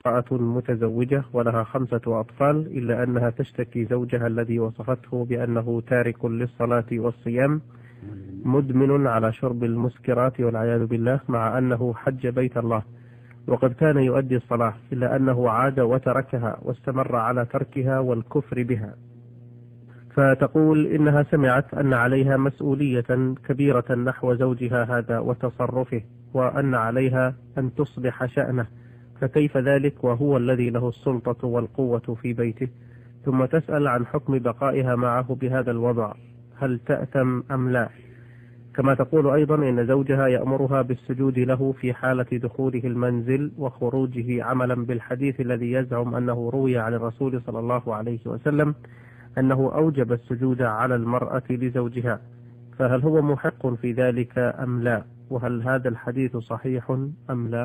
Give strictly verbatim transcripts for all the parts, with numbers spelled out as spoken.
امرأة متزوجة ولها خمسة أطفال، إلا أنها تشتكي زوجها الذي وصفته بأنه تارك للصلاة والصيام مدمن على شرب المسكرات والعياذ بالله، مع أنه حج بيت الله وقد كان يؤدي الصلاة، إلا أنه عاد وتركها واستمر على تركها والكفر بها. فتقول إنها سمعت أن عليها مسؤولية كبيرة نحو زوجها هذا وتصرفه، وأن عليها أن تصلح شأنه، فكيف ذلك وهو الذي له السلطة والقوة في بيته؟ ثم تسأل عن حكم بقائها معه بهذا الوضع، هل تأثم أم لا؟ كما تقول أيضا إن زوجها يأمرها بالسجود له في حالة دخوله المنزل وخروجه، عملا بالحديث الذي يزعم أنه روي عن الرسول صلى الله عليه وسلم أنه أوجب السجود على المرأة لزوجها، فهل هو محق في ذلك أم لا؟ وهل هذا الحديث صحيح أم لا؟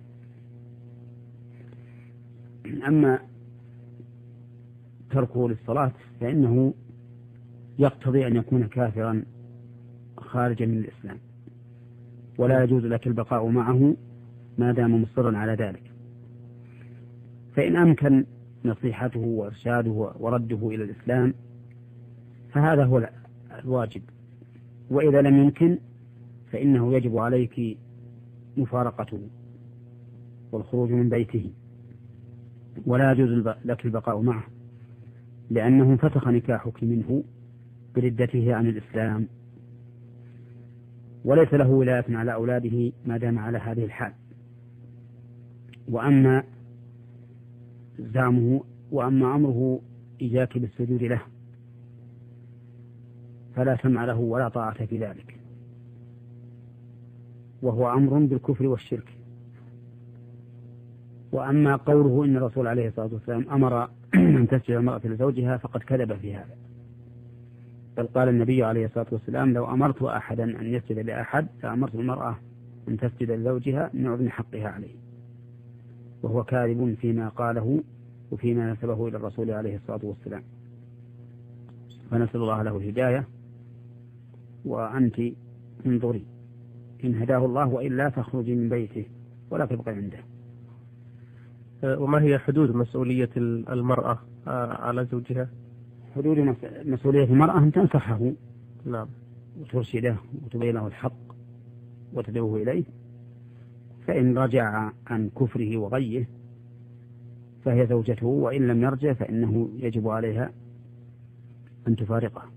أما تركه للصلاة فإنه يقتضي أن يكون كافرا خارجا من الإسلام، ولا يجوز لك البقاء معه ما دام مصرا على ذلك. فإن أمكن نصيحته وإرشاده ورده إلى الإسلام فهذا هو الواجب، وإذا لم يمكن فإنه يجب عليك مفارقته والخروج من بيته، ولا يجوز لك البقاء معه، لأنه فسخ نكاحك منه بردته عن الإسلام، وليس له ولاية على أولاده ما دام على هذه الحال. وأما زعمه وأما أمره إياك بالسجود له فلا سمع له ولا طاعة في ذلك، وهو أمر بالكفر والشرك. وأما قوله إن الرسول عليه الصلاة والسلام أمر أن تسجد المرأة لزوجها فقد كذب في هذا، بل قال النبي عليه الصلاة والسلام لو أمرت أحدا أن يسجد لأحد فأمرت المرأة أن تسجد لزوجها من عظم حقها عليه، وهو كاذب فيما قاله وفيما نسبه إلى الرسول عليه الصلاة والسلام. فنسأل الله له الهداية، وأنت انظري إن هداه الله، وإلا فاخرجي من بيته ولا تبقي عنده. وما هي حدود مسؤولية المرأة على زوجها؟ حدود مسؤولية المرأة أن تنصحه نعم وترشده وتبين له الحق وتدعوه إليه، فإن رجع عن كفره وغيه فهي زوجته، وإن لم يرجع فإنه يجب عليها أن تفارقه.